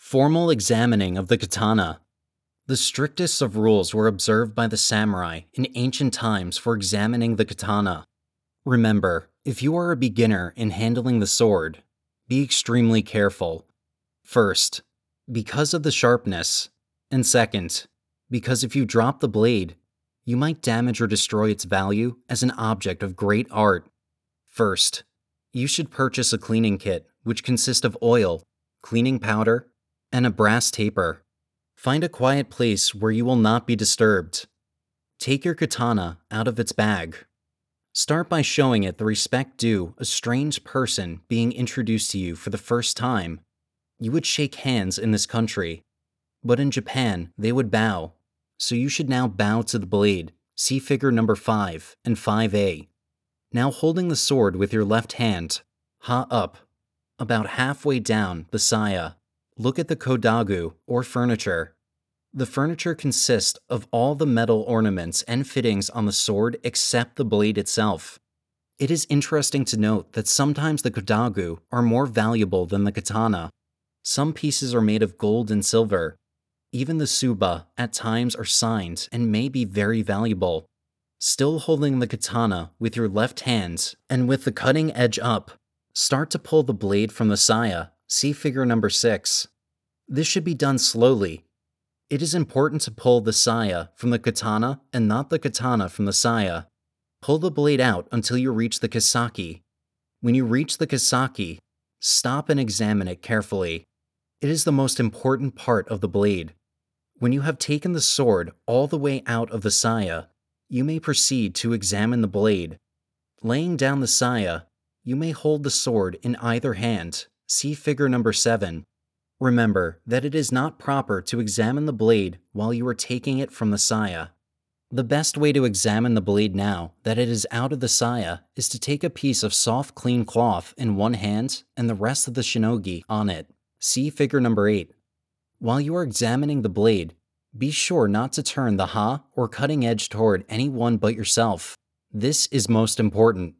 Formal examining of the katana. The strictest of rules were observed by the samurai in ancient times for examining the katana. Remember, if you are a beginner in handling the sword, be extremely careful. First, because of the sharpness, and second, because if you drop the blade, you might damage or destroy its value as an object of great art. First, you should purchase a cleaning kit which consists of oil, cleaning powder, and a brass taper. Find a quiet place where you will not be disturbed. Take your katana out of its bag. Start by showing it the respect due a strange person being introduced to you for the first time. You would shake hands in this country, but in Japan they would bow, so you should now bow to the blade. See figure number 5 and 5A. Now holding the sword with your left hand, ha up, about halfway down the saya, look at the kodagu or furniture. The furniture consists of all the metal ornaments and fittings on the sword except the blade itself. It is interesting to note that sometimes the kodagu are more valuable than the katana. Some pieces are made of gold and silver. Even the tsuba at times are signed and may be very valuable. Still holding the katana with your left hand and with the cutting edge up, start to pull the blade from the saya. See figure number 6. This should be done slowly. It is important to pull the saya from the katana and not the katana from the saya. Pull the blade out until you reach the kisaki. When you reach the kisaki, stop and examine it carefully. It is the most important part of the blade. When you have taken the sword all the way out of the saya, you may proceed to examine the blade. Laying down the saya, you may hold the sword in either hand. See figure number 7. Remember that it is not proper to examine the blade while you are taking it from the saya. The best way to examine the blade now that it is out of the saya is to take a piece of soft clean cloth in one hand and the rest of the shinogi on it. See figure number 8. While you are examining the blade, be sure not to turn the ha or cutting edge toward anyone but yourself. This is most important.